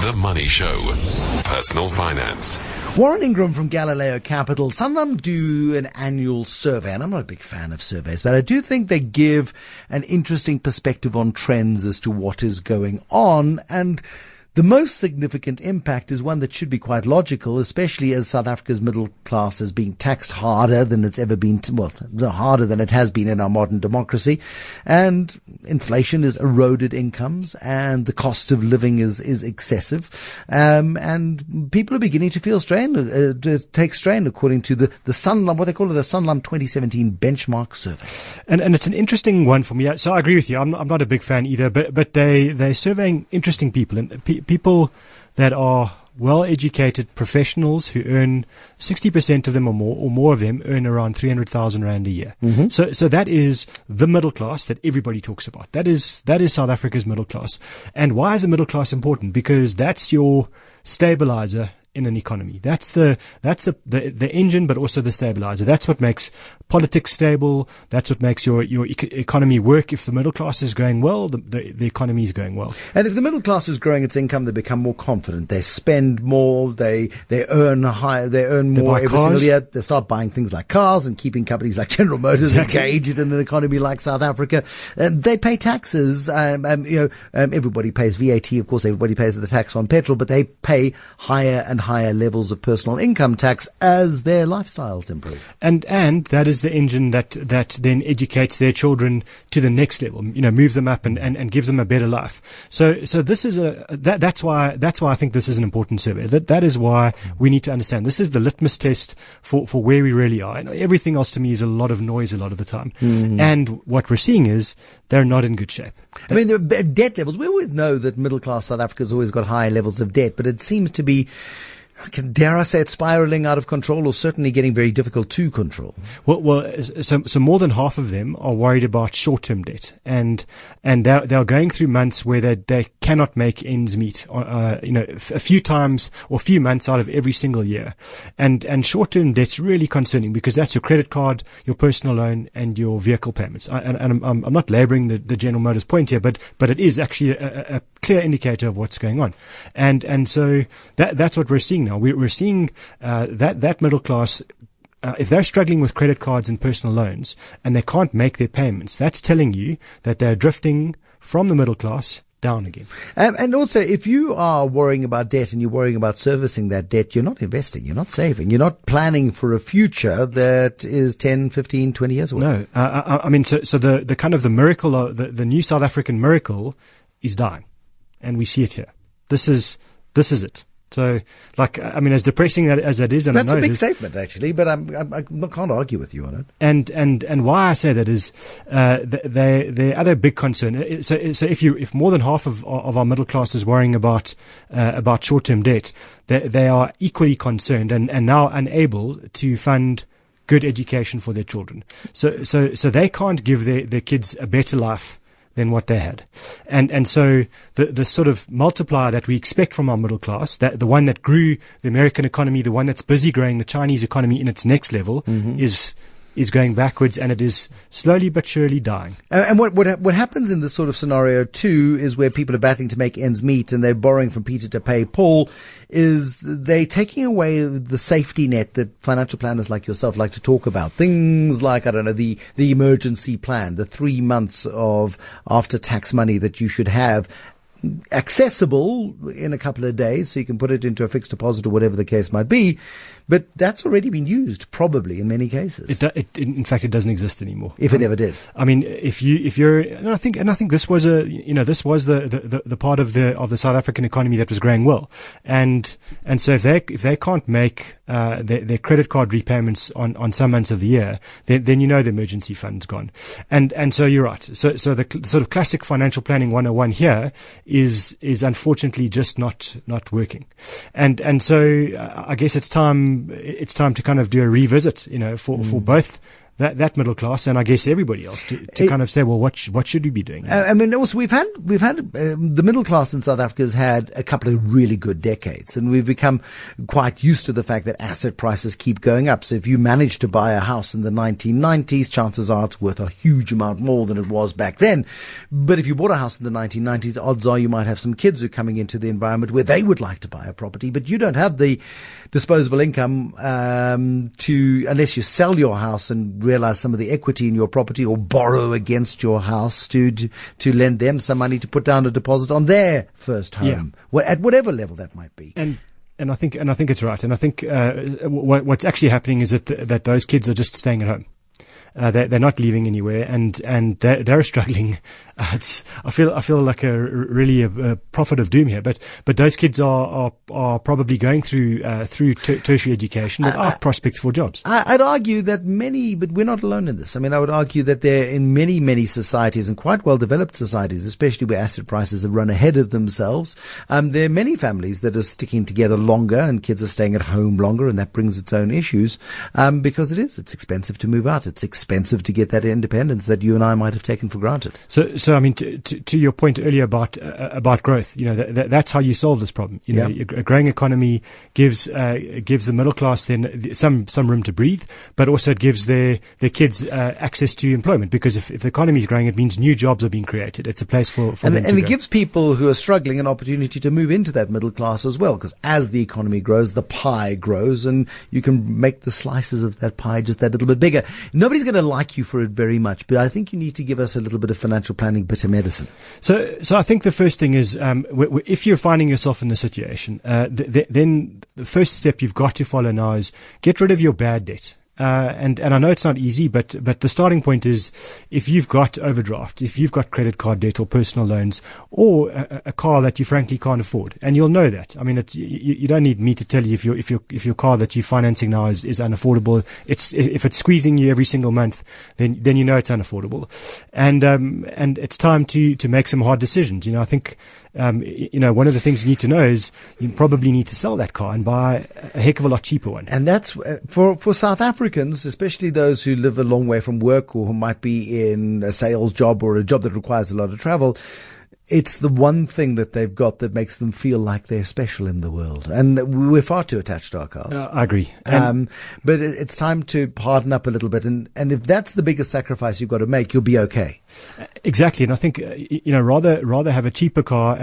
The Money Show. Personal finance. Warren Ingram from Galileo Capital. Sanlam do an annual survey, and I'm not a big fan of surveys, but I do think they give an interesting perspective on trends as to what is going on. And the most significant impact is one that should be quite logical, especially as South Africa's middle class is being taxed harder than it's ever been, harder than it has been in our modern democracy. And inflation has eroded incomes, and the cost of living is excessive. And people are beginning to feel strain, to take strain, according to the Sanlam, what they call it, the Sanlam 2017 benchmark survey. And it's an interesting one for me. So I agree with you. I'm not a big fan either, but they're surveying interesting people, and people that are well-educated professionals who earn 60% of them or more of them earn around 300,000 Rand a year. Mm-hmm. So that is the middle class that everybody talks about. That is South Africa's middle class. And why is the middle class important? Because that's your stabilizer in an economy. That's the engine, but also the stabilizer. That's what makes politics stable. That's what makes your economy work. If the middle class is going well, the economy is going well. And if the middle class is growing its income, they become more confident. They spend more. They earn higher. They earn more every single year. They start buying things like cars and keeping companies like General Motors engaged in an economy like South Africa. They pay taxes. Everybody pays VAT. Of course, everybody pays the tax on petrol, but they pay higher and higher levels of personal income tax as their lifestyles improve. And that is the engine that then educates their children to the next level, moves them up and gives them a better life. So this is that's why I think this is an important survey. That is why we need to understand this is the litmus test for where we really are. And everything else to me is a lot of noise a lot of the time. Mm. And what we're seeing is they're not in good shape. The debt levels, we always know that middle class South Africa's always got high levels of debt, but it seems to be, dare I say it, spiraling out of control, or certainly getting very difficult to control. So more than half of them are worried about short-term debt, and they're going through months where they cannot make ends meet. A few times or a few months out of every single year, and short-term debt's really concerning because that's your credit card, your personal loan, and your vehicle payments. I'm not labouring the General Motors point here, but it is actually a clear indicator of what's going on, and so that's what we're seeing now. We're seeing that middle class, if they're struggling with credit cards and personal loans and they can't make their payments, that's telling you that they're drifting from the middle class down again. And also, if you are worrying about debt and you're worrying about servicing that debt, you're not investing, you're not saving, you're not planning for a future that is 10, 15, 20 years away. No, so the kind of the miracle, the new South African miracle is dying. And we see it here. This is it. So, as depressing as that is, and that's I know a big statement, actually, but I can't argue with you on it. And why I say that is, the other big concern. So if more than half of our middle class is worrying about short-term debt, they are equally concerned and now unable to fund good education for their children. So they can't give their kids a better life than what they had. And so the sort of multiplier that we expect from our middle class, that the one that grew the American economy, the one that's busy growing the Chinese economy in its next level, mm-hmm. is going backwards, and it is slowly but surely dying. And what happens in this sort of scenario too is where people are battling to make ends meet and they're borrowing from Peter to pay Paul, is they taking away the safety net that financial planners like yourself like to talk about. Things like, the emergency plan, the 3 months of after-tax money that you should have accessible in a couple of days, so you can put it into a fixed deposit or whatever the case might be. But that's already been used, probably, in many cases. In fact, it doesn't exist anymore. If it ever did. I mean, if you're, and I think this was this was the part of the South African economy that was growing well, and so if they can't make their credit card repayments on some months of the year, then the emergency fund's gone, and so you're right. So the sort of classic financial planning 101 here is unfortunately just not working, and so I guess it's time to kind of do a revisit, for both that middle class, and I guess everybody else, to kind of say, well, what should we be doing? I mean, also we've had the middle class in South Africa has had a couple of really good decades, and we've become quite used to the fact that asset prices keep going up. So if you manage to buy a house in the 1990s, chances are it's worth a huge amount more than it was back then. But if you bought a house in the 1990s, odds are you might have some kids who are coming into the environment where they would like to buy a property, but you don't have the disposable income unless you sell your house and realize some of the equity in your property, or borrow against your house to lend them some money to put down a deposit on their first home, at whatever level that might be. And I think it's right. And I think what's actually happening is that those kids are just staying at home. They're not leaving anywhere, and they're struggling. I feel like a prophet of doom here. But those kids are probably going through tertiary education without prospects for jobs. I'd argue that many, but we're not alone in this. I mean, I would argue that there in many societies, and quite well developed societies, especially where asset prices have run ahead of themselves, there are many families that are sticking together longer, and kids are staying at home longer, and that brings its own issues because it's expensive to move out. It's expensive to get that independence that you and I might have taken for granted. So I mean, to your point earlier about growth, that's how you solve this problem. A growing economy gives the middle class then some room to breathe, but also it gives their kids access to employment, because if the economy is growing, it means new jobs are being created. It's a place for them to go. And it gives people who are struggling an opportunity to move into that middle class as well, because as the economy grows, the pie grows, and you can make the slices of that pie just that little bit bigger. Nobody's going to like you for it very much, but I think you need to give us a little bit of financial planning, bit of medicine. So I think the first thing is, if you're finding yourself in this situation, then the first step you've got to follow now is get rid of your bad debt. And I know it's not easy, but the starting point is, if you've got overdraft, if you've got credit card debt or personal loans, or a car that you frankly can't afford, and you'll know that. I mean, you don't need me to tell you if your car that you're financing now is unaffordable. If it's squeezing you every single month, then you know it's unaffordable, and it's time to make some hard decisions. I think. One of the things you need to know is you probably need to sell that car and buy a heck of a lot cheaper one. And that's for South Africans, especially those who live a long way from work, or who might be in a sales job or a job that requires a lot of travel. It's the one thing that they've got that makes them feel like they're special in the world. And we're far too attached to our cars. I agree. But it's time to harden up a little bit. And if that's the biggest sacrifice you've got to make, you'll be okay. Exactly. And I think, rather have a cheaper car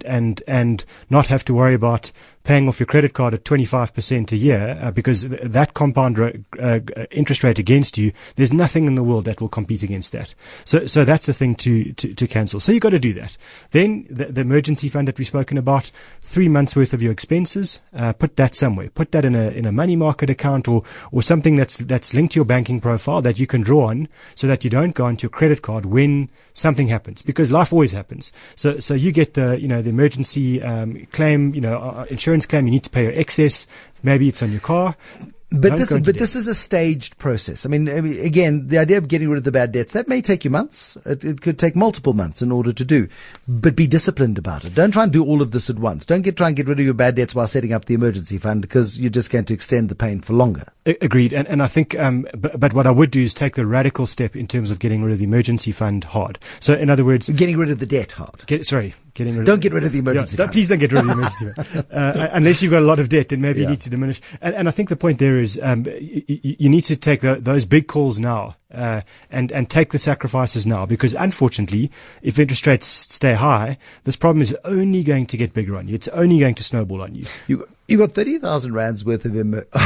and not have to worry about paying off your credit card at 25% a year, because that compound interest rate against you, there's nothing in the world that will compete against that. So that's the thing to cancel. So you've got to do that. Then the emergency fund that we've spoken about, 3 months worth of your expenses, put that somewhere. Put that in a money market account or something that's linked to your banking profile that you can draw on, so that you don't go onto your credit card when something happens, because life always happens. So you get the emergency claim, insurance claim, you need to pay your excess, maybe it's on your car. But this is a staged process. I mean, again, the idea of getting rid of the bad debts, that may take you months. It could take multiple months in order to do. But be disciplined about it. Don't try and do all of this at once. Don't try and get rid of your bad debts while setting up the emergency fund, because you're just going to extend the pain for longer. Agreed. And I think, but what I would do is take the radical step in terms of getting rid of the emergency fund hard. So in other words, getting rid of the debt hard. Don't get rid of the emergency fund. Please don't get rid of the emergency fund. Unless you've got a lot of debt, then maybe you need to diminish. And I think the point there is, you need to take those big calls now, and take the sacrifices now, because unfortunately, if interest rates stay high, this problem is only going to get bigger on you. It's only going to snowball on you. You got 30,000 rands worth of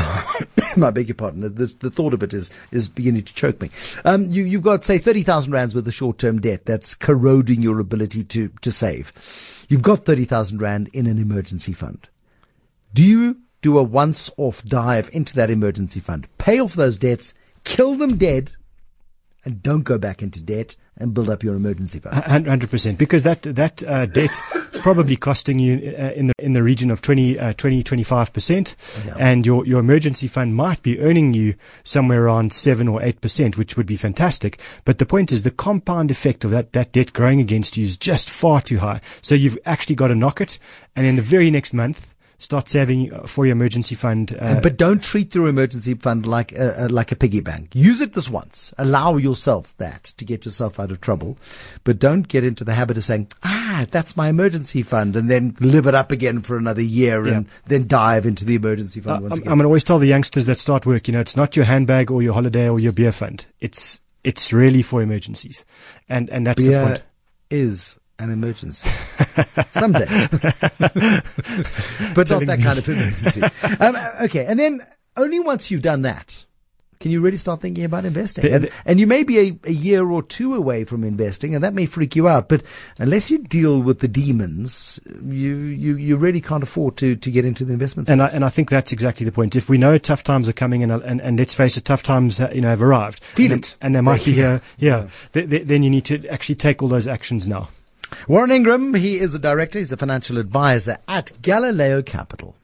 I beg your pardon. The thought of it is beginning to choke me. You've got, say, 30,000 rands worth of short-term debt that's corroding your ability to save. You've got 30,000 rand in an emergency fund. Do you do a once-off dive into that emergency fund, pay off those debts, kill them dead, and don't go back into debt and build up your emergency fund? 100%, because that debt is probably costing you in the region of 25%, and your emergency fund might be earning you somewhere around 7 or 8%, which would be fantastic. But the point is, the compound effect of that debt growing against you is just far too high. So you've actually got to knock it, and then the very next month, start saving for your emergency fund. But don't treat your emergency fund like a piggy bank. Use it this once. Allow yourself that to get yourself out of trouble. But don't get into the habit of saying, that's my emergency fund, and then live it up again for another year and then dive into the emergency fund once again. I'm going to always tell the youngsters that start work, it's not your handbag or your holiday or your beer fund. It's really for emergencies. And that's beer the point. Is an emergency. Some days. But not that kind of emergency. Okay. And then only once you've done that, can you really start thinking about investing? And you may be a year or two away from investing, and that may freak you out. But unless you deal with the demons, you really can't afford to get into the investment space. And I think that's exactly the point. If we know tough times are coming, and let's face it, tough times have arrived. Feel it. And they might be here. Yeah. Then you need to actually take all those actions now. Warren Ingram, he is a director, he's a financial advisor at Galileo Capital.